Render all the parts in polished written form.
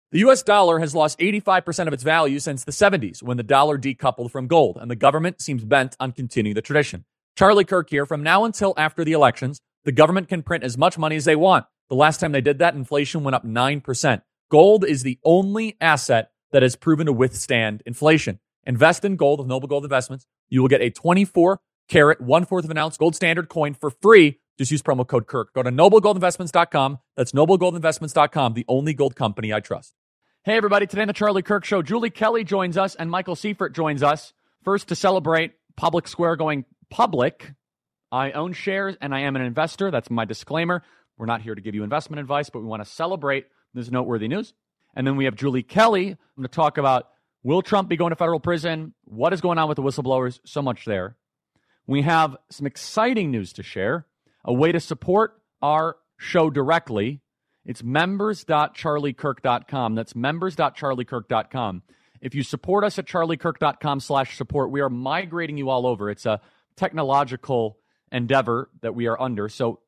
The U.S. dollar has lost 85% of its value since the 70s when the dollar decoupled from gold, and the government seems bent on continuing the tradition. Charlie Kirk here. From now until after the elections, the government can print as much money as they want. The last time they did that, inflation went up 9%. Gold is the only asset that has proven to withstand inflation. Invest in gold with Noble Gold Investments. You will get a 24-carat, 1/4 of an ounce gold standard coin for free. Just use promo code Kirk. Go to noblegoldinvestments.com. That's noblegoldinvestments.com, the only gold company I trust. Hey, everybody. Today on the Charlie Kirk Show, Julie Kelly joins us and Michael Seifert joins us. First, to celebrate Public Square going public, I own shares and I am an investor. That's my disclaimer. We're not here to give you investment advice, but we want to celebrate this noteworthy news. And then we have Julie Kelly. I'm going to talk about, will Trump be going to federal prison? What is going on with the whistleblowers? So much there. We have some exciting news to share. A way to support our show directly. It's members.charliekirk.com. That's members.charliekirk.com. If you support us at charliekirk.com/support, we are migrating you all over. It's a technological endeavor that we are under. So,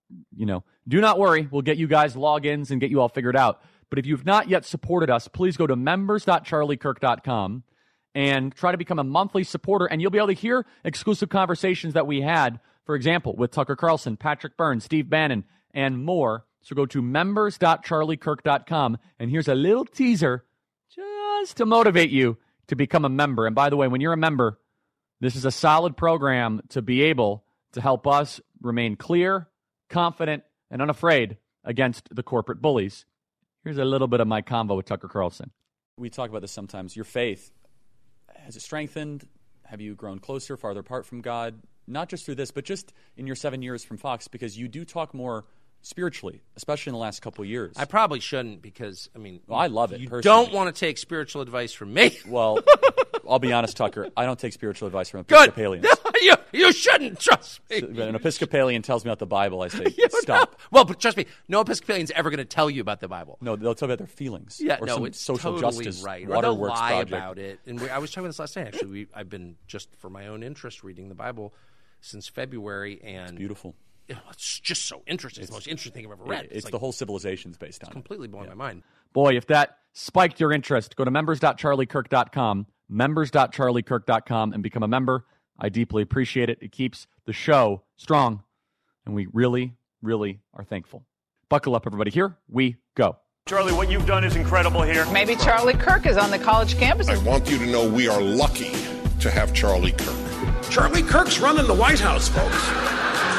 do not worry. We'll get you guys logins and get you all figured out. But if you've not yet supported us, please go to members.charliekirk.com and try to become a monthly supporter, and you'll be able to hear exclusive conversations that we had, for example, with Tucker Carlson, Patrick Byrne, Steve Bannon, and more. So go to members.charliekirk.com, and here's a little teaser just to motivate you to become a member. And by the way, when you're a member, this is a solid program to be able to help us remain clear, confident, and unafraid against the corporate bullies. Here's a little bit of my convo with Tucker Carlson. We talk about this sometimes. Your faith, has it strengthened? Have you grown closer, farther apart from God? Not just through this, but just in your 7 years from Fox, because you do talk more spiritually, especially in the last couple of years. I probably shouldn't because, I love it. You personally. Don't want to take spiritual advice from me. Well, I'll be honest, Tucker. I don't take spiritual advice from Episcopalians. Good. You shouldn't, trust me. So, when an Episcopalian tells me about the Bible, I say, stop. No. Well, but trust me, no Episcopalian's ever going to tell you about the Bible. No, they'll tell you about their feelings. Yeah, or no, some it's social totally justice right. waterworks lie project. About it. And I was talking about this last night, actually. I've been, just for my own interest, reading the Bible since February. And it's beautiful. It's just so interesting. It's the most interesting thing I've ever read. It's like, the whole civilization's based on it. Completely blowing my mind. Boy, if that spiked your interest, go to members.charliekirk.com, members.charliekirk.com, and become a member. I deeply appreciate it. It keeps the show strong, and we really, really are thankful. Buckle up, everybody. Here we go. Charlie, what you've done is incredible here. Maybe Charlie Kirk is on the college campus. I want you to know we are lucky to have Charlie Kirk. Charlie Kirk's running the White House, folks.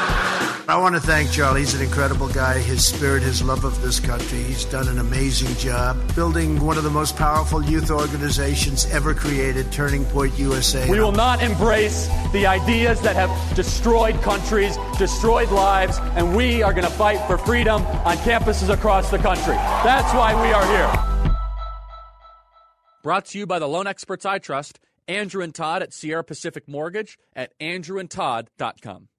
I want to thank Charlie. He's an incredible guy. His spirit, his love of this country. He's done an amazing job building one of the most powerful youth organizations ever created, Turning Point USA. We will not embrace the ideas that have destroyed countries, destroyed lives, and we are going to fight for freedom on campuses across the country. That's why we are here. Brought to you by the loan experts I trust, Andrew and Todd at Sierra Pacific Mortgage at andrewandtodd.com.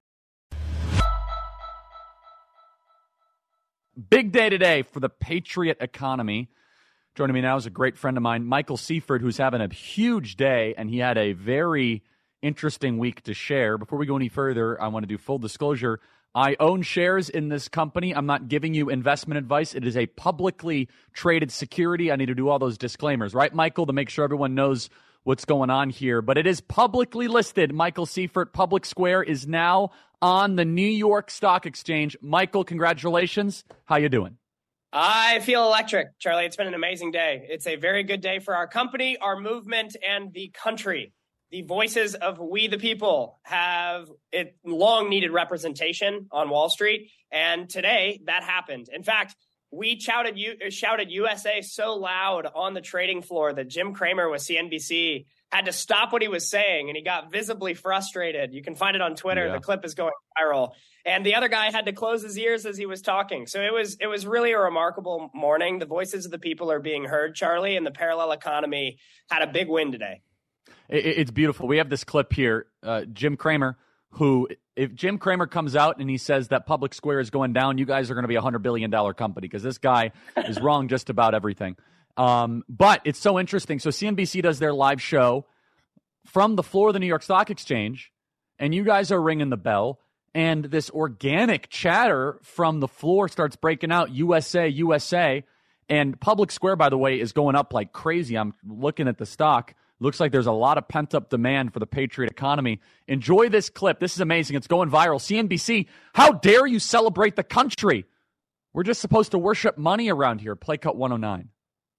Big day today for the Patriot economy. Joining me now is a great friend of mine, Michael Seifert, who's having a huge day, and he had a very interesting week to share. Before we go any further, I want to do full disclosure. I own shares in this company. I'm not giving you investment advice. It is a publicly traded security. I need to do all those disclaimers, right, Michael, to make sure everyone knows what's going on here. But it is publicly listed. Michael Seifert, Public Square, is now on the New York Stock Exchange. Michael, congratulations. How you doing? I feel electric, Charlie. It's been an amazing day. It's a very good day for our company, our movement, and the country. The voices of we the people have long needed representation on Wall Street, and today that happened. In fact, we shouted USA so loud on the trading floor that Jim Cramer with CNBC had to stop what he was saying, and he got visibly frustrated. You can find it on Twitter. Yeah. The clip is going viral. And the other guy had to close his ears as he was talking. So it was really a remarkable morning. The voices of the people are being heard, Charlie, and the parallel economy had a big win today. It's beautiful. We have this clip here. Jim Cramer, who, if Jim Cramer comes out and he says that Public Square is going down, you guys are going to be a $100 billion company, because this guy is wrong just about everything. But it's so interesting. So CNBC does their live show from the floor of the New York Stock Exchange, and you guys are ringing the bell, and this organic chatter from the floor starts breaking out, USA, USA. And Public Square, by the way, is going up like crazy. I'm looking at the stock. Looks like there's a lot of pent-up demand for the Patriot economy. Enjoy this clip. This is amazing. It's going viral. CNBC, how dare you celebrate the country? We're just supposed to worship money around here. Play cut 109.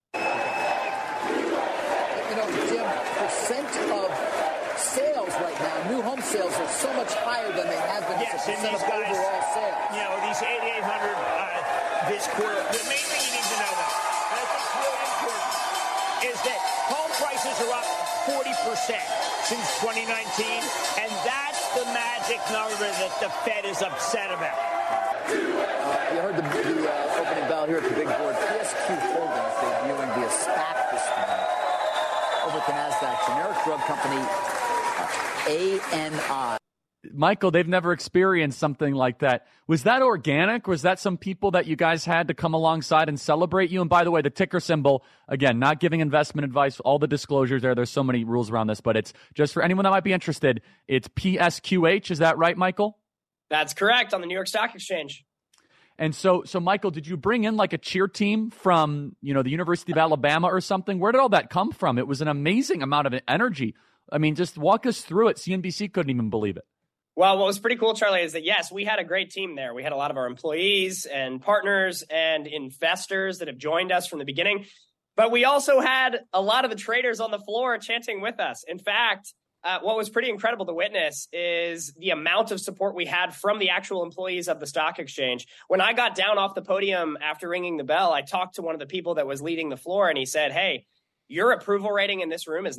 Jim, percent of sales right now, new home sales are so much higher than they have been as a percent of overall sales. These 8,800 this quarter. The main thing you need to know, though, and I think really important, is that home prices are up 40% since 2019, and that's the magic number that the Fed is upset about. You heard the opening bell here at the big board. PSQ Holdings debuting via SPAC this morning over at the NASDAQ. Generic drug company ANI. Michael, they've never experienced something like that. Was that organic? Was that some people that you guys had to come alongside and celebrate you? And by the way, the ticker symbol, again, not giving investment advice, all the disclosures there. There's so many rules around this, but it's just for anyone that might be interested. It's PSQH. Is that right, Michael? That's correct, on the New York Stock Exchange. And so Michael, did you bring in like a cheer team from, the University of Alabama or something? Where did all that come from? It was an amazing amount of energy. I mean, just walk us through it. CNBC couldn't even believe it. Well, what was pretty cool, Charlie, is that, yes, we had a great team there. We had a lot of our employees and partners and investors that have joined us from the beginning. But we also had a lot of the traders on the floor chanting with us. In fact, what was pretty incredible to witness is the amount of support we had from the actual employees of the stock exchange. When I got down off the podium after ringing the bell, I talked to one of the people that was leading the floor, and he said, hey, your approval rating in this room is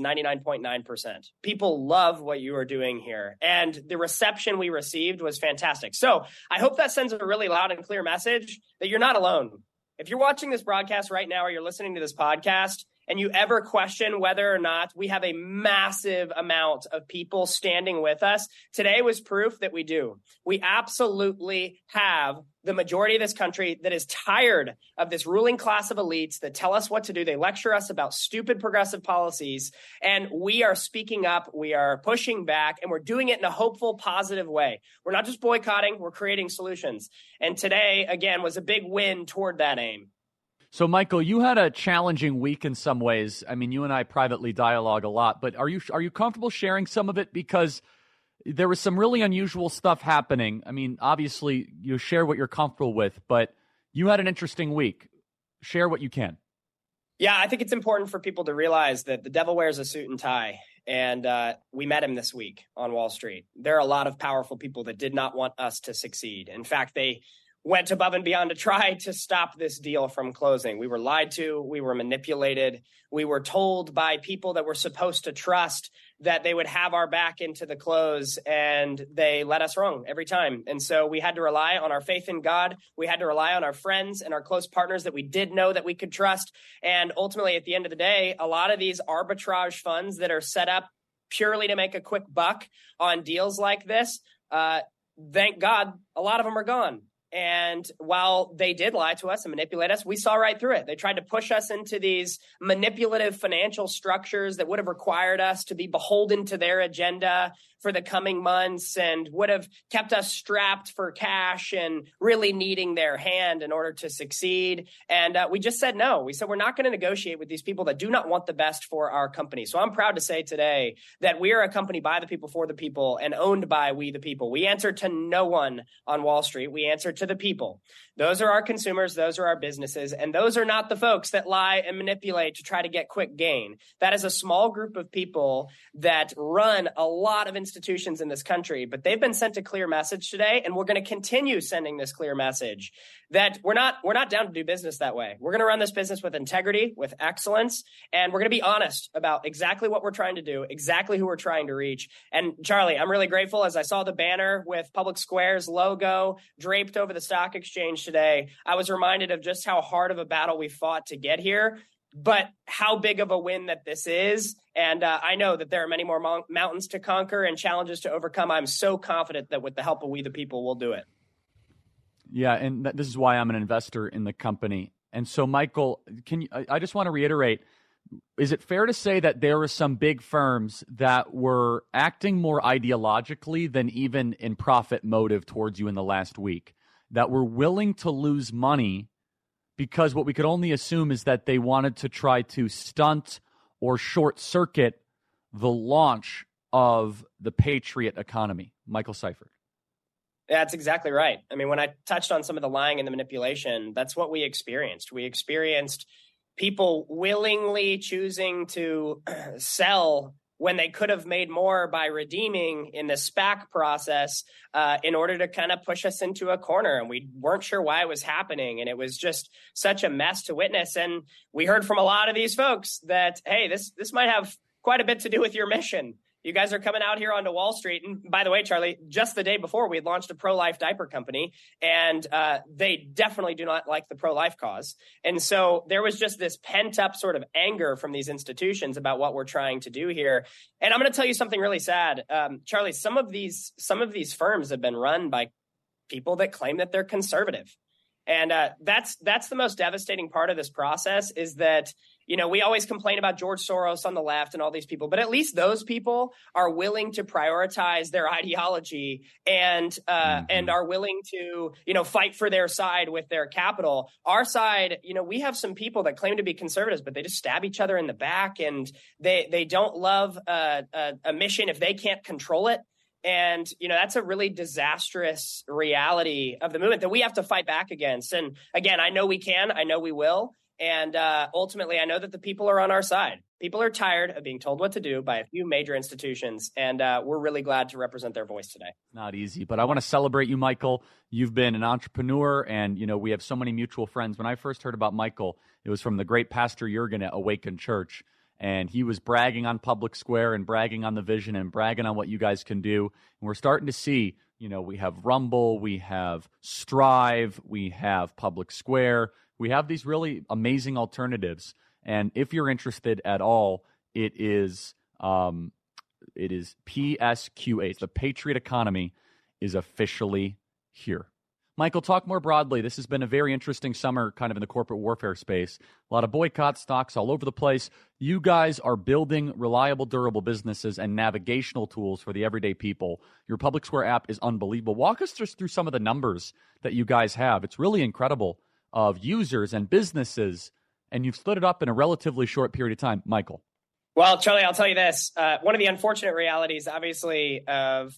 99.9%. People love what you are doing here. And the reception we received was fantastic. So I hope that sends a really loud and clear message that you're not alone. If you're watching this broadcast right now or you're listening to this podcast and you ever question whether or not we have a massive amount of people standing with us, today was proof that we do. We absolutely have the majority of this country that is tired of this ruling class of elites that tell us what to do. They lecture us about stupid progressive policies, and we are speaking up, we are pushing back, and we're doing it in a hopeful, positive way. We're not just boycotting, we're creating solutions. And today, again, was a big win toward that aim. So, Michael, you had a challenging week in some ways. I mean, you and I privately dialogue a lot, but are you comfortable sharing some of it? Because there was some really unusual stuff happening. I mean, obviously, you share what you're comfortable with, but you had an interesting week. Share what you can. Yeah, I think it's important for people to realize that the devil wears a suit and tie, and we met him this week on Wall Street. There are a lot of powerful people that did not want us to succeed. In fact, they went above and beyond to try to stop this deal from closing. We were lied to. We were manipulated. We were told by people that we're supposed to trust that they would have our back into the close, and they led us wrong every time. And so we had to rely on our faith in God. We had to rely on our friends and our close partners that we did know that we could trust. And ultimately, at the end of the day, a lot of these arbitrage funds that are set up purely to make a quick buck on deals like this, thank God, a lot of them are gone. And while they did lie to us and manipulate us, we saw right through it. They tried to push us into these manipulative financial structures that would have required us to be beholden to their agenda for the coming months and would have kept us strapped for cash and really needing their hand in order to succeed. And we just said no. We said we're not going to negotiate with these people that do not want the best for our company. So I'm proud to say today that we are a company by the people, for the people, and owned by we the people. We answer to no one on Wall Street. We answer to the people. Those are our consumers. Those are our businesses. And those are not the folks that lie and manipulate to try to get quick gain. That is a small group of people that run a lot of institutions in this country, but they've been sent a clear message today, and we're going to continue sending this clear message that we're not down to do business that way. We're going to run this business with integrity, with excellence, and we're going to be honest about exactly what we're trying to do, exactly who we're trying to reach. And Charlie, I'm really grateful as I saw the banner with Public Square's logo draped over the stock exchange today. I was reminded of just how hard of a battle we fought to get here, but how big of a win that this is. And I know that there are many more mountains to conquer and challenges to overcome. I'm so confident that with the help of we the people, we'll do it. Yeah, and this is why I'm an investor in the company. And so, Michael, I just want to reiterate, is it fair to say that there were some big firms that were acting more ideologically than even in profit motive towards you in the last week, that were willing to lose money because what we could only assume is that they wanted to try to stunt or short circuit the launch of the Patriot economy. Michael Seifert. Yeah, that's exactly right. I mean, when I touched on some of the lying and the manipulation, that's what we experienced. We experienced people willingly choosing to sell when they could have made more by redeeming in the SPAC process in order to kind of push us into a corner. And we weren't sure why it was happening. And it was just such a mess to witness. And we heard from a lot of these folks that, hey, this might have quite a bit to do with your mission. You guys are coming out here onto Wall Street. And by the way, Charlie, just the day before, we had launched a pro-life diaper company, and they definitely do not like the pro-life cause. And so there was just this pent-up sort of anger from these institutions about what we're trying to do here. And I'm going to tell you something really sad. Charlie, some of these firms have been run by people that claim that they're conservative. And that's the most devastating part of this process is that, you know, we always complain about George Soros on the left and all these people, but at least those people are willing to prioritize their ideology and are willing to, you know, fight for their side with their capital. Our side, you know, we have some people that claim to be conservatives, but they just stab each other in the back, and they don't love a mission if they can't control it. And, you know, that's a really disastrous reality of the movement that we have to fight back against. And again, I know we can, I know we will. And ultimately, I know that the people are on our side. People are tired of being told what to do by a few major institutions. And we're really glad to represent their voice today. Not easy, but I want to celebrate you, Michael. You've been an entrepreneur, and, you know, we have so many mutual friends. When I first heard about Michael, it was from the great Pastor Jurgen at Awaken Church. And he was bragging on Public Square and bragging on the vision and bragging on what you guys can do. And we're starting to see, you know, we have Rumble, we have Strive, we have Public Square. We have these really amazing alternatives. And if you're interested at all, it is PSQ8. The Patriot economy is officially here. Michael, talk more broadly. This has been a very interesting summer kind of in the corporate warfare space. A lot of boycott stocks all over the place. You guys are building reliable, durable businesses and navigational tools for the everyday people. Your Public Square app is unbelievable. Walk us just through some of the numbers that you guys have. It's really incredible of users and businesses, and you've split it up in a relatively short period of time. Michael. Well, Charlie, I'll tell you this. One of the unfortunate realities, obviously, of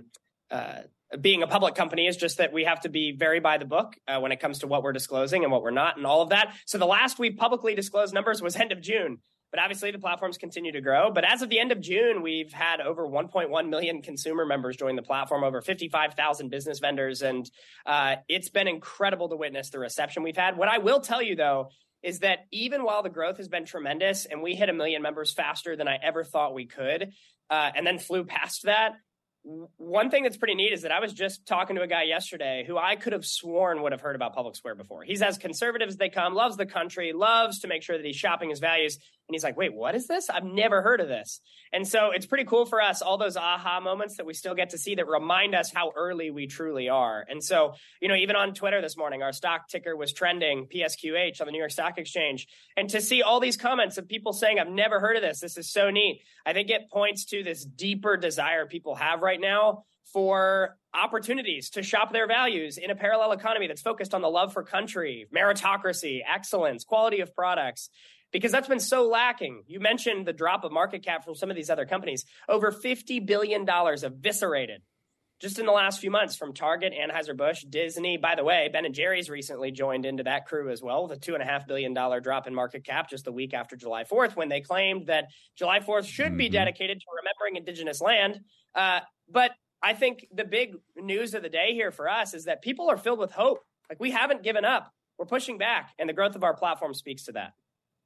being a public company is just that we have to be very by the book when it comes to what we're disclosing and what we're not and all of that. So the last we publicly disclosed numbers was end of June. But obviously the platforms continue to grow. But as of the end of June, we've had over 1.1 million consumer members join the platform, over 55,000 business vendors. And it's been incredible to witness the reception we've had. What I will tell you, though, is that even while the growth has been tremendous and we hit 1 million members faster than I ever thought we could, and then flew past that, one thing that's pretty neat is that I was just talking to a guy yesterday who I could have sworn would have heard about Public Square before. He's as conservative as they come, loves the country, loves to make sure that he's shopping his values. And he's like, wait, what is this? I've never heard of this. And so it's pretty cool for us, all those aha moments that we still get to see that remind us how early we truly are. And so, you know, even on Twitter this morning, our stock ticker was trending PSQH on the New York Stock Exchange. And to see all these comments of people saying, I've never heard of this, this is so neat. I think it points to this deeper desire people have right now for opportunities to shop their values in a parallel economy that's focused on the love for country, meritocracy, excellence, quality of products, because that's been so lacking. You mentioned the drop of market cap from some of these other companies. Over $50 billion eviscerated just in the last few months from Target, Anheuser-Busch, Disney. By the way, Ben & Jerry's recently joined into that crew as well, with a $2.5 billion drop in market cap just a week after July 4th, when they claimed that July 4th should be dedicated to remembering indigenous land. But I think the big news of the day here for us is that people are filled with hope. Like, we haven't given up. We're pushing back, and the growth of our platform speaks to that.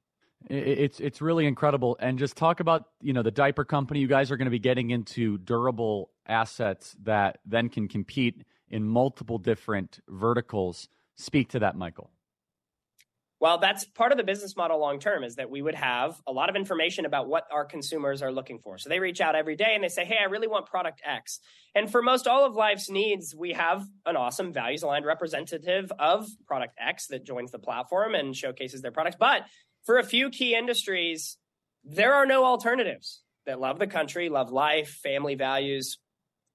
It's really incredible. And just talk about, you know, the diaper company. You guys are going to be getting into durable assets that then can compete in multiple different verticals. Speak to that, Michael. Well, that's part of the business model long term, is that we would have a lot of information about what our consumers are looking for. So they reach out every day and they say, hey, I really want product X. And for most all of life's needs, we have an awesome values-aligned representative of product X that joins the platform and showcases their products. But for a few key industries, there are no alternatives that love the country, love life, family values.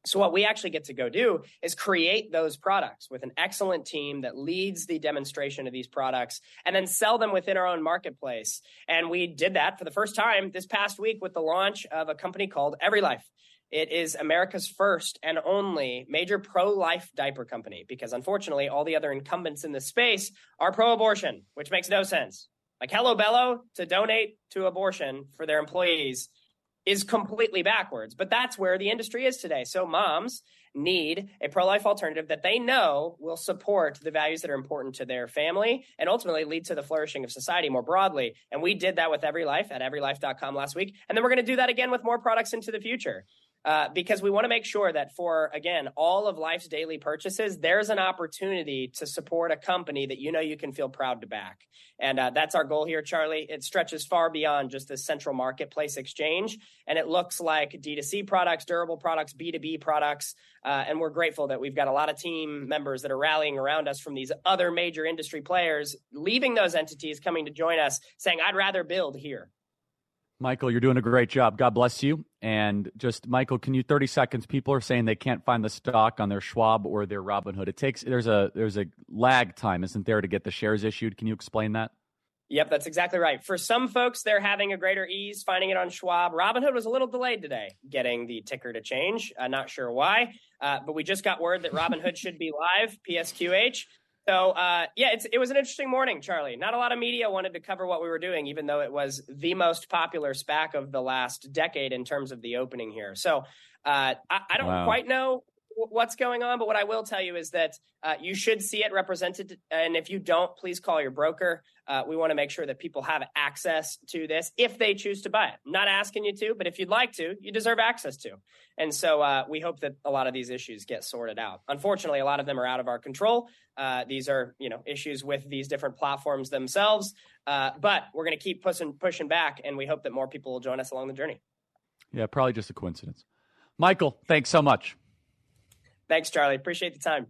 So what we actually get to go do is create those products with an excellent team that leads the demonstration of these products and then sell them within our own marketplace. And we did that for the first time this past week with the launch of a company called EveryLife. It is America's first and only major pro-life diaper company because unfortunately, all the other incumbents in this space are pro-abortion, which makes no sense. Like Hello Bello to donate to abortion for their employees is completely backwards, but that's where the industry is today. So moms need a pro-life alternative that they know will support the values that are important to their family and ultimately lead to the flourishing of society more broadly. And we did that with EveryLife at everylife.com last week. And then we're going to do that again with more products into the future. Because we want to make sure that for, again, all of life's daily purchases, there's an opportunity to support a company that you know you can feel proud to back. And that's our goal here, Charlie. It stretches far beyond just this central marketplace exchange. And it looks like D2C products, durable products, B2B products. And we're grateful that we've got a lot of team members that are rallying around us from these other major industry players, leaving those entities, coming to join us, saying, I'd rather build here. Michael, you're doing a great job. God bless you. And just, Michael, can you 30 seconds? People are saying they can't find the stock on their Schwab or their Robinhood. There's a lag time, isn't there, to get the shares issued? Can you explain that? Yep, that's exactly right. For some folks, they're having a greater ease finding it on Schwab. Robinhood was a little delayed today getting the ticker to change. I'm not sure why, but we just got word that Robinhood should be live, PSQH. So, it was an interesting morning, Charlie. Not a lot of media wanted to cover what we were doing, even though it was the most popular SPAC of the last decade in terms of the opening here. So I don't quite know what's going on, but what I will tell you is that you should see it represented. And if you don't, please call your broker. We want to make sure that people have access to this if they choose to buy it. I'm not asking you to, but if you'd like to, you deserve access to. And so we hope that a lot of these issues get sorted out. Unfortunately, a lot of them are out of our control. These are, issues with these different platforms themselves. But we're going to keep pushing back, and we hope that more people will join us along the journey. Yeah, probably just a coincidence. Michael, thanks so much. Thanks, Charlie. Appreciate the time.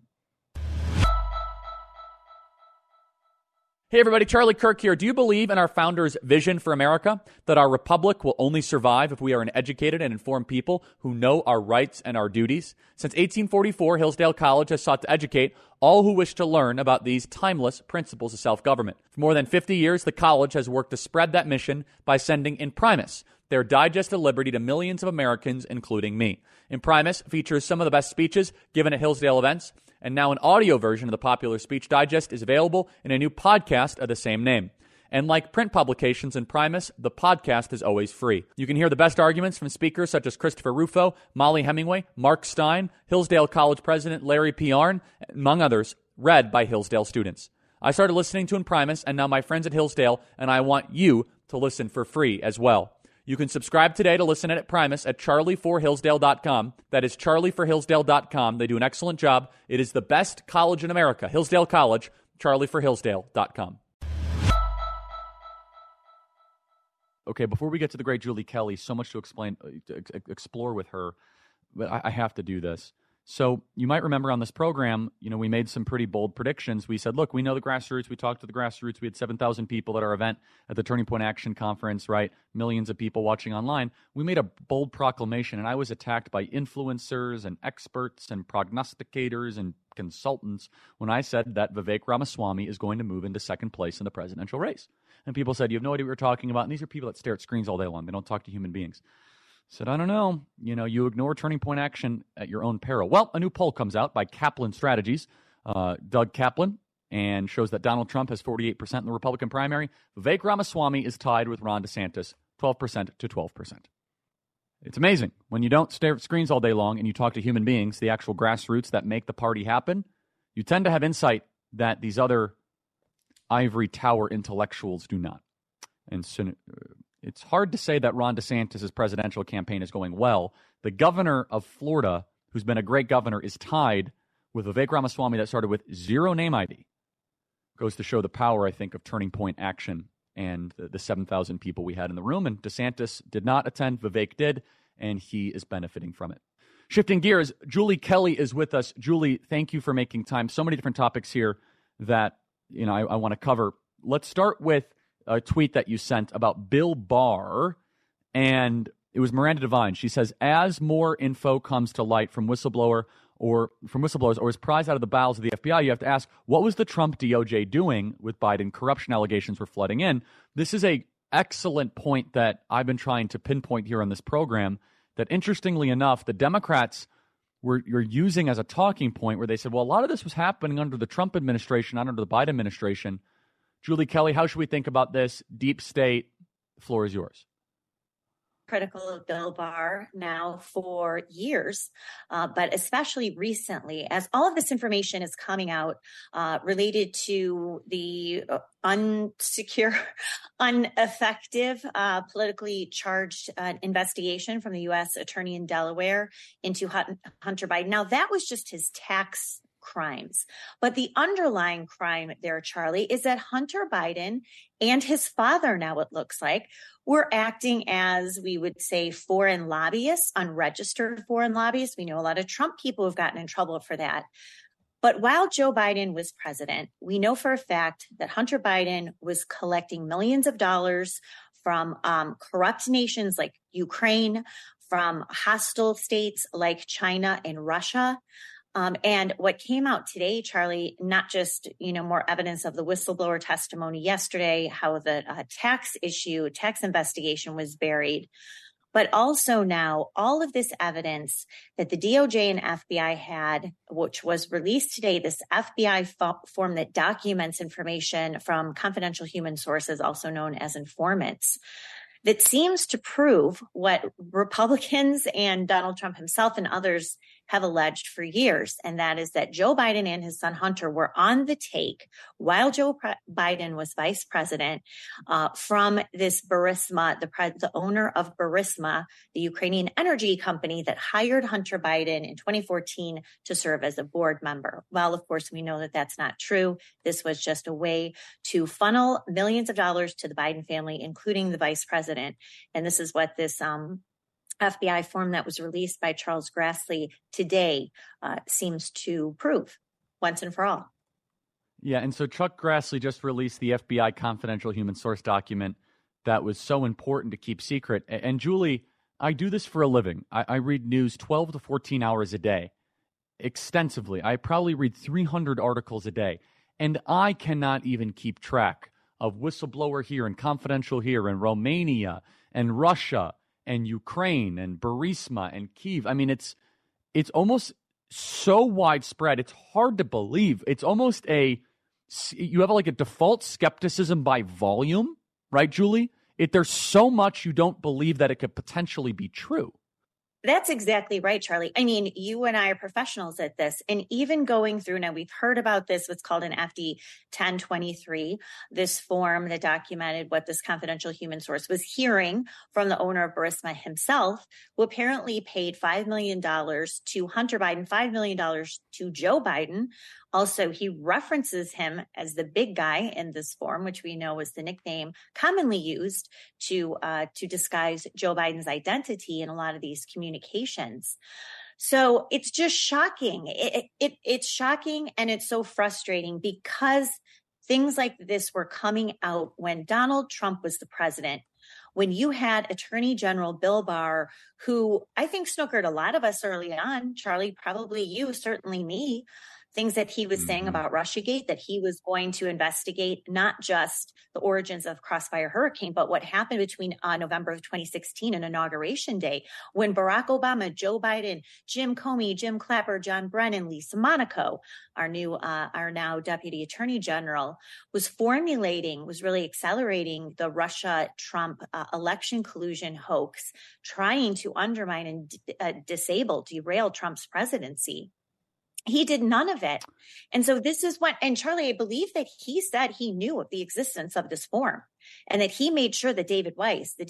Hey, everybody. Charlie Kirk here. Do you believe in our founder's vision for America, that our republic will only survive if we are an educated and informed people who know our rights and our duties? Since 1844, Hillsdale College has sought to educate all who wish to learn about these timeless principles of self-government. For more than 50 years, the college has worked to spread that mission by sending Imprimis, their digest of liberty, to millions of Americans, including me. Imprimis features some of the best speeches given at Hillsdale events, and now an audio version of the popular speech digest is available in a new podcast of the same name. And like print publications in Imprimis, the podcast is always free. You can hear the best arguments from speakers such as Christopher Rufo, Molly Hemingway, Mark Stein, Hillsdale College President Larry P. Arnn, among others, read by Hillsdale students. I started listening to Imprimis, and now my friends at Hillsdale and I want you to listen for free as well. You can subscribe today to listen at Imprimis at charlieforhillsdale.com. That is charlieforhillsdale.com. They do an excellent job. It is the best college in America, Hillsdale College, charlieforhillsdale.com. Okay, before we get to the great Julie Kelly, so much to explore with her, but I have to do this. So you might remember on this program, we made some pretty bold predictions. We said, look, we know the grassroots. We talked to the grassroots. We had 7,000 people at our event at the Turning Point Action Conference, right? Millions of people watching online. We made a bold proclamation, and I was attacked by influencers and experts and prognosticators and consultants when I said that Vivek Ramaswamy is going to move into second place in the presidential race. And people said, you have no idea what you're talking about. And these are people that stare at screens all day long. They don't talk to human beings. Said, I don't know. You ignore Turning Point Action at your own peril. Well, a new poll comes out by Kaplan Strategies, Doug Kaplan, and shows that Donald Trump has 48% in the Republican primary. Vivek Ramaswamy is tied with Ron DeSantis, 12% to 12%. It's amazing. When you don't stare at screens all day long and you talk to human beings, the actual grassroots that make the party happen, you tend to have insight that these other ivory tower intellectuals do not. And so it's hard to say that Ron DeSantis' presidential campaign is going well. The governor of Florida, who's been a great governor, is tied with Vivek Ramaswamy that started with zero name ID. Goes to show the power, I think, of Turning Point Action and the 7,000 people we had in the room. And DeSantis did not attend. Vivek did, and he is benefiting from it. Shifting gears, Julie Kelly is with us. Julie, thank you for making time. So many different topics here that I want to cover. Let's start with a tweet that you sent about Bill Barr. And It was Miranda Devine. She says, as more info comes to light from whistleblowers or is prized out of the bowels of the FBI, you have to ask, what was the Trump DOJ doing with Biden? Corruption allegations were flooding in. This is a excellent point that I've been trying to pinpoint here on this program, that interestingly enough, the Democrats you're using as a talking point where they said, well, a lot of this was happening under the Trump administration, not under the Biden administration. Julie Kelly, how should we think about this? Deep state, the floor is yours. Critical of Bill Barr now for years, but especially recently, as all of this information is coming out related to the unsecure, ineffective, politically charged investigation from the U.S. attorney in Delaware into Hunter Biden. Now, that was just his tax crimes. But the underlying crime there, Charlie, is that Hunter Biden and his father, now it looks like, were acting as, we would say, foreign lobbyists, unregistered foreign lobbyists. We know a lot of Trump people have gotten in trouble for that. But while Joe Biden was president, we know for a fact that Hunter Biden was collecting millions of dollars from corrupt nations like Ukraine, from hostile states like China and Russia. And what came out today, Charlie, not just, more evidence of the whistleblower testimony yesterday, how the tax investigation was buried, but also now all of this evidence that the DOJ and FBI had, which was released today, this FBI form that documents information from confidential human sources, also known as informants, that seems to prove what Republicans and Donald Trump himself and others have alleged for years, and that is that Joe Biden and his son Hunter were on the take while Joe Biden was vice president from this Burisma, the owner of Burisma, the Ukrainian energy company that hired Hunter Biden in 2014 to serve as a board member. Well, of course, we know that that's not true. This was just a way to funnel millions of dollars to the Biden family, including the vice president. And this is what this FBI form that was released by Charles Grassley today seems to prove once and for all. Yeah, and so Chuck Grassley just released the FBI confidential human source document that was so important to keep secret. And Julie, I do this for a living. I read news 12 to 14 hours a day, extensively. I probably read 300 articles a day, and I cannot even keep track of whistleblower here and confidential here and Romania and Russia and Ukraine and Burisma and Kyiv. I mean, it's almost so widespread. It's hard to believe. It's almost you have like a default skepticism by volume, right, Julie? There's so much you don't believe that it could potentially be true. That's exactly right, Charlie. I mean, you and I are professionals at this. And even going through now, we've heard about this, what's called an FD 1023, this form that documented what this confidential human source was hearing from the owner of Burisma himself, who apparently paid $5 million to Hunter Biden, $5 million to Joe Biden. Also, he references him as the big guy in this form, which we know is the nickname commonly used to disguise Joe Biden's identity in a lot of these communications. So it's just shocking. It's shocking, and it's so frustrating because things like this were coming out when Donald Trump was the president, when you had Attorney General Bill Barr, who I think snookered a lot of us early on, Charlie, probably you, certainly me, things that he was saying about Russiagate, that he was going to investigate not just the origins of Crossfire Hurricane, but what happened between November of 2016 and Inauguration Day, when Barack Obama, Joe Biden, Jim Comey, Jim Clapper, John Brennan, Lisa Monaco, our now Deputy Attorney General, was really accelerating the Russia-Trump election collusion hoax, trying to undermine and derail Trump's presidency. He did none of it. And so this is and Charlie, I believe that he said he knew of the existence of this form and that he made sure that David Weiss, the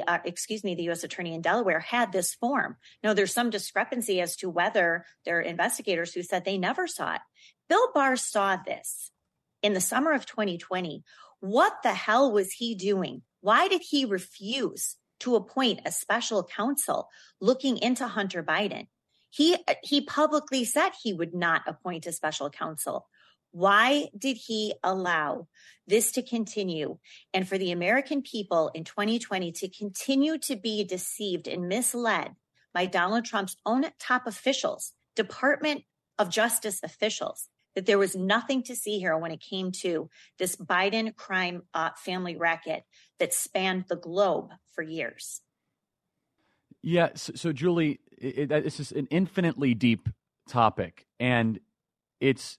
U.S. Attorney in Delaware, had this form. Now, there's some discrepancy as to whether there are investigators who said they never saw it. Bill Barr saw this in the summer of 2020. What the hell was he doing? Why did he refuse to appoint a special counsel looking into Hunter Biden? He publicly said he would not appoint a special counsel. Why did he allow this to continue and for the American people in 2020 to continue to be deceived and misled by Donald Trump's own top officials, Department of Justice officials, that there was nothing to see here when it came to this Biden crime family racket that spanned the globe for years? Yeah. So Julie, this is an infinitely deep topic, and it's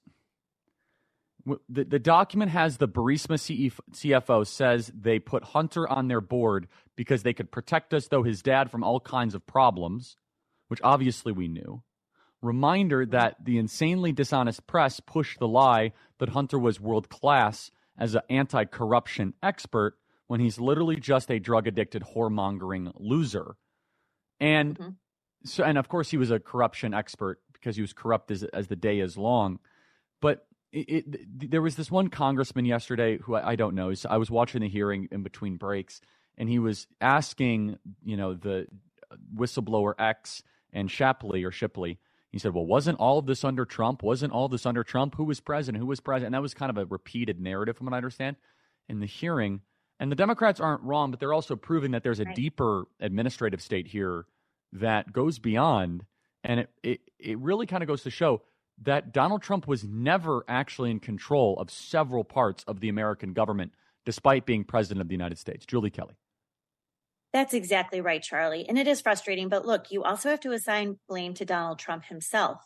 the document has the Burisma CFO says they put Hunter on their board because they could protect us, though his dad, from all kinds of problems, which obviously we knew. Reminder that the insanely dishonest press pushed the lie that Hunter was world class as an anti-corruption expert when he's literally just a drug-addicted, whoremongering loser. And so, and of course, he was a corruption expert because he was corrupt as the day is long. But there was this one congressman yesterday who I don't know. I was watching the hearing in between breaks, and he was asking, the whistleblower X and Shipley. He said, well, wasn't all of this under Trump? Wasn't all this under Trump? Who was president? Who was president? And that was kind of a repeated narrative from what I understand in the hearing. And the Democrats aren't wrong, but they're also proving that there's a deeper administrative state here that goes beyond. And it really kind of goes to show that Donald Trump was never actually in control of several parts of the American government, despite being president of the United States. Julie Kelly. That's exactly right, Charlie. And it is frustrating. But look, you also have to assign blame to Donald Trump himself.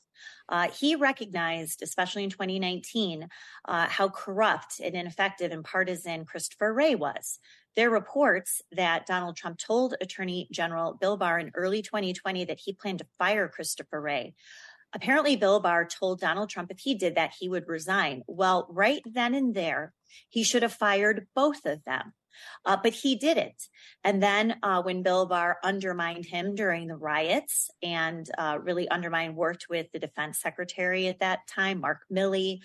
He recognized, especially in 2019, how corrupt and ineffective and partisan Christopher Wray was. There are reports that Donald Trump told Attorney General Bill Barr in early 2020 that he planned to fire Christopher Wray. Apparently, Bill Barr told Donald Trump if he did that, he would resign. Well, right then and there, he should have fired both of them. But he didn't. And then when Bill Barr undermined him during the riots and really worked with the defense secretary at that time, Mark Milley,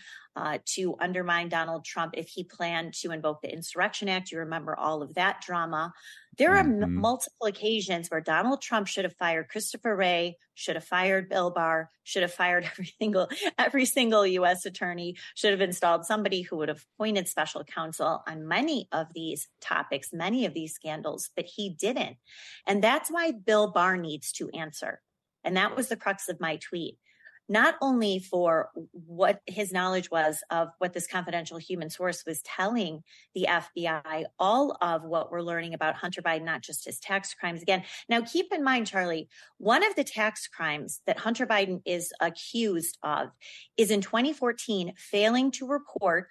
to undermine Donald Trump if he planned to invoke the Insurrection Act. You remember all of that drama. There are multiple occasions where Donald Trump should have fired Christopher Wray, should have fired Bill Barr, should have fired every single U.S. attorney, should have installed somebody who would have appointed special counsel on many of these topics, many of these scandals, but he didn't. And that's why Bill Barr needs to answer. And that was the crux of my tweet. Not only for what his knowledge was of what this confidential human source was telling the FBI, all of what we're learning about Hunter Biden, not just his tax crimes. Again, now keep in mind, Charlie, one of the tax crimes that Hunter Biden is accused of is in 2014, failing to report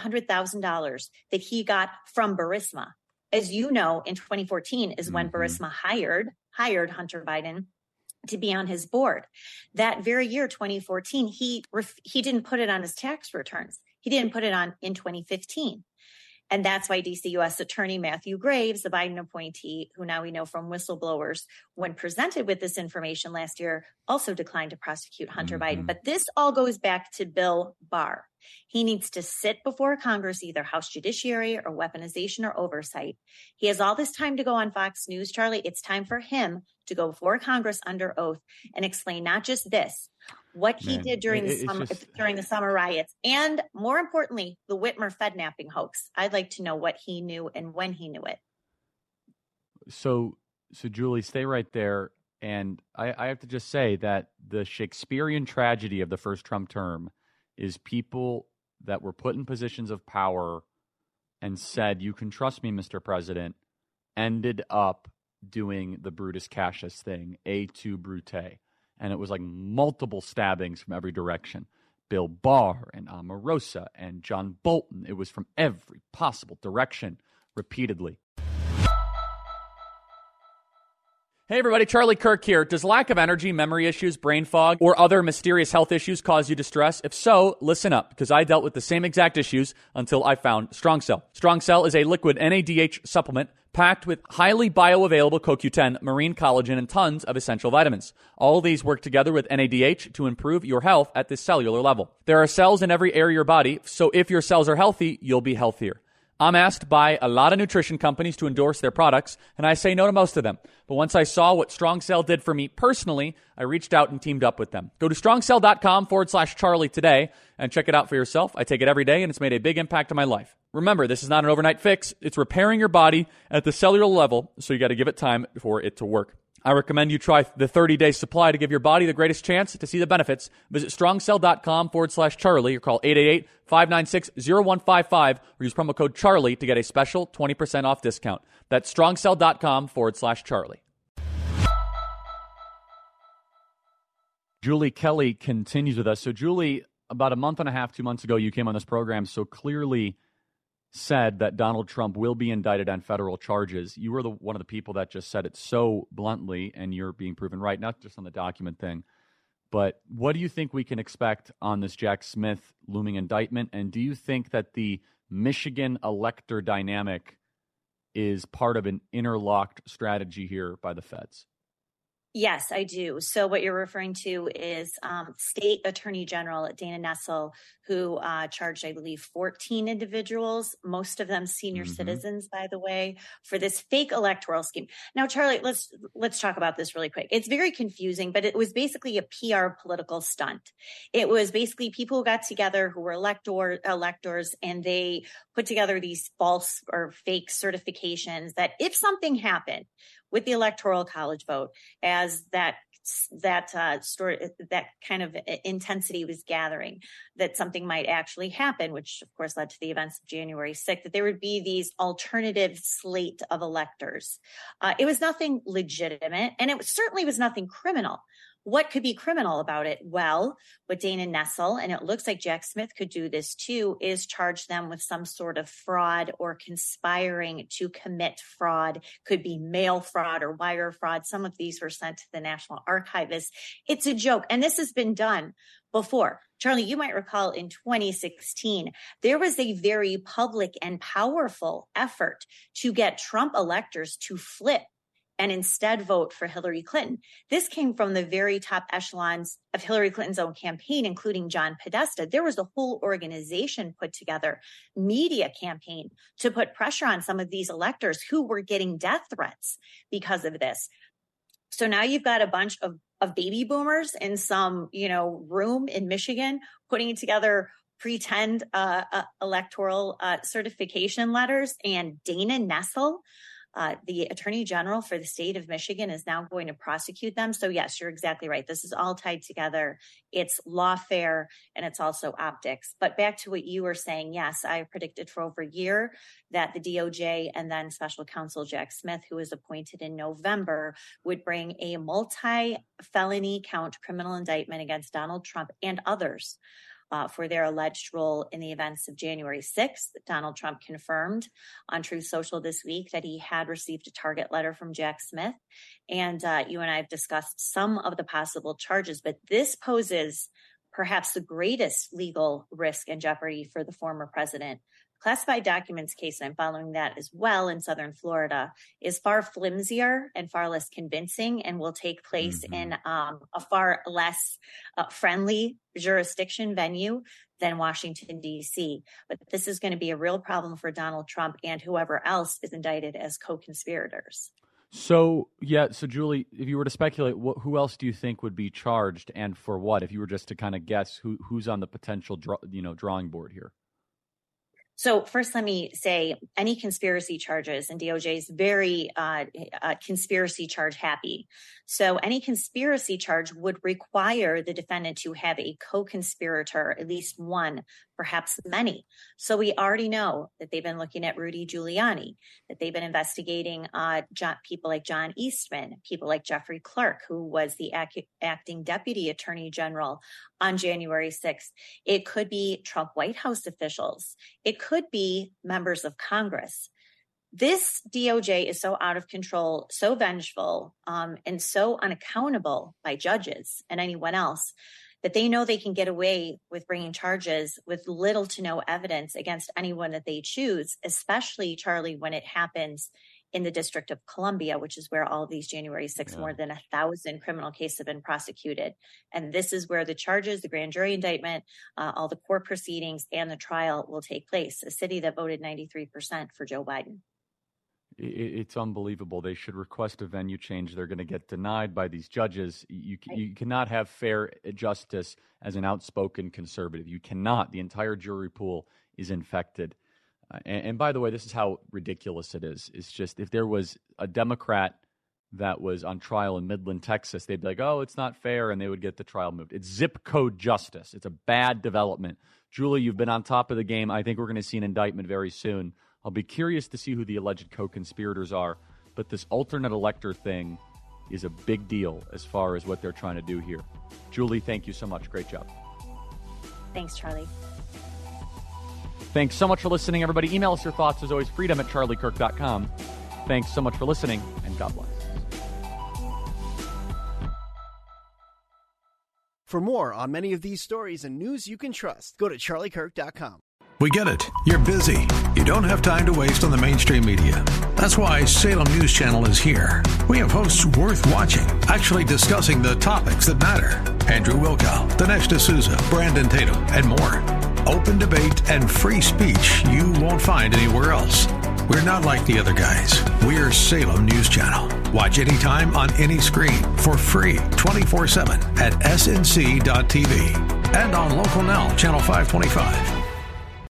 $400,000 that he got from Burisma. As you know, in 2014 is when Burisma hired Hunter Biden to be on his board. That very year, 2014, he didn't put it on his tax returns. He didn't put it on in 2015. And that's why DC U.S. Attorney Matthew Graves, the Biden appointee, who now we know from whistleblowers, when presented with this information last year, also declined to prosecute Hunter Biden. But this all goes back to Bill Barr. He needs to sit before Congress, either House Judiciary or Weaponization or Oversight. He has all this time to go on Fox News, Charlie. It's time for him to go before Congress under oath and explain not just this, what he did during the summer riots, and more importantly, the Whitmer Fednapping hoax. I'd like to know what he knew and when he knew it. So Julie, stay right there. And I have to just say that the Shakespearean tragedy of the first Trump term is people that were put in positions of power and said, you can trust me, Mr. President, ended up doing the Brutus Cassius thing, et tu, Brute. And it was like multiple stabbings from every direction. Bill Barr and Omarosa and John Bolton. It was from every possible direction repeatedly. Hey everybody, Charlie Kirk here. Does lack of energy, memory issues, brain fog, or other mysterious health issues cause you distress? If so, listen up, because I dealt with the same exact issues until I found Strong Cell. Strong Cell is a liquid NADH supplement packed with highly bioavailable CoQ10, marine collagen, and tons of essential vitamins. All of these work together with NADH to improve your health at the cellular level. There are cells in every area of your body, so if your cells are healthy, you'll be healthier. I'm asked by a lot of nutrition companies to endorse their products, and I say no to most of them. But once I saw what Strong Cell did for me personally, I reached out and teamed up with them. Go to strongcell.com/Charlie today and check it out for yourself. I take it every day, and it's made a big impact on my life. Remember, this is not an overnight fix. It's repairing your body at the cellular level, so you got to give it time for it to work. I recommend you try the 30-day supply to give your body the greatest chance to see the benefits. Visit strongcell.com/Charlie or call 888-596-0155 or use promo code Charlie to get a special 20% off discount. That's strongcell.com/Charlie. Julie Kelly continues with us. So, Julie, about a month and a half, 2 months ago, you came on this program so clearly said that Donald Trump will be indicted on federal charges. You were one of the people that just said it so bluntly, and you're being proven right, not just on the document thing. But what do you think we can expect on this Jack Smith looming indictment? And do you think that the Michigan elector dynamic is part of an interlocked strategy here by the feds? Yes, I do. So what you're referring to is State Attorney General Dana Nessel, who charged, I believe, 14 individuals, most of them senior citizens, by the way, for this fake electoral scheme. Now, Charlie, let's talk about this really quick. It's very confusing, but it was basically a PR political stunt. It was basically people who got together who were electors, and they put together these false or fake certifications that if something happened with the Electoral College vote, as that kind of intensity was gathering, that something might actually happen, which of course led to the events of January 6th, that there would be these alternative slate of electors. It was nothing legitimate, and it certainly was nothing criminal. What could be criminal about it? Well, what Dana Nessel, and it looks like Jack Smith could do this too, is charge them with some sort of fraud or conspiring to commit fraud. Could be mail fraud or wire fraud. Some of these were sent to the National Archivist. It's a joke. And this has been done before. Charlie, you might recall in 2016, there was a very public and powerful effort to get Trump electors to flip and instead vote for Hillary Clinton. This came from the very top echelons of Hillary Clinton's own campaign, including John Podesta. There was a whole organization put together, media campaign, to put pressure on some of these electors who were getting death threats because of this. So now you've got a bunch of baby boomers in some, room in Michigan putting together pretend electoral certification letters, and Dana Nessel, the Attorney General for the state of Michigan, is now going to prosecute them. So yes, you're exactly right. This is all tied together. It's lawfare and it's also optics. But back to what you were saying, yes, I predicted for over a year that the DOJ and then Special Counsel Jack Smith, who was appointed in November, would bring a multi-felony count criminal indictment against Donald Trump and others for their alleged role in the events of January 6th. Donald Trump confirmed on Truth Social this week that he had received a target letter from Jack Smith. And you and I have discussed some of the possible charges, but this poses perhaps the greatest legal risk and jeopardy for the former president. Classified documents case, and I'm following that as well in Southern Florida, is far flimsier and far less convincing and will take place in a far less friendly jurisdiction venue than Washington, D.C. But this is going to be a real problem for Donald Trump and whoever else is indicted as co-conspirators. So Julie, if you were to speculate, who else do you think would be charged and for what? If you were just to kind of guess who's on the potential drawing board here? So first, let me say any conspiracy charges, and DOJ is very conspiracy charge happy. So any conspiracy charge would require the defendant to have a co-conspirator, at least one, perhaps many. So we already know that they've been looking at Rudy Giuliani, that they've been investigating people like John Eastman, people like Jeffrey Clark, who was the acting deputy attorney general on January 6th. It could be Trump White House officials. It could be members of Congress. This DOJ is so out of control, so vengeful, and so unaccountable by judges and anyone else that they know they can get away with bringing charges with little to no evidence against anyone that they choose, especially, Charlie, when it happens in the District of Columbia, which is where all of these January 6th, more than 1,000 criminal cases have been prosecuted. And this is where the charges, the grand jury indictment, all the court proceedings and the trial will take place, a city that voted 93% for Joe Biden. It's unbelievable. They should request a venue change. They're going to get denied by these judges. You cannot have fair justice as an outspoken conservative. You cannot. The entire jury pool is infected. And by the way, this is how ridiculous it is. It's just if there was a Democrat that was on trial in Midland, Texas, they'd be like, oh, it's not fair, and they would get the trial moved. It's zip code justice. It's a bad development. Julie, you've been on top of the game. I think we're going to see an indictment very soon. I'll be curious to see who the alleged co-conspirators are, but this alternate elector thing is a big deal as far as what they're trying to do here. Julie, thank you so much. Great job. Thanks, Charlie. Thanks so much for listening, everybody. Email us your thoughts, as always, freedom@charliekirk.com. Thanks so much for listening, and God bless. For more on many of these stories and news you can trust, go to charliekirk.com. We get it. You're busy. You don't have time to waste on the mainstream media. That's why Salem News Channel is here. We have hosts worth watching, actually discussing the topics that matter. Andrew Wilkow, Dinesh D'Souza, Brandon Tatum, and more. Open debate and free speech you won't find anywhere else. We're not like the other guys. We're Salem News Channel. Watch anytime on any screen for free 24/7 at snc.tv and on Local Now, Channel 525.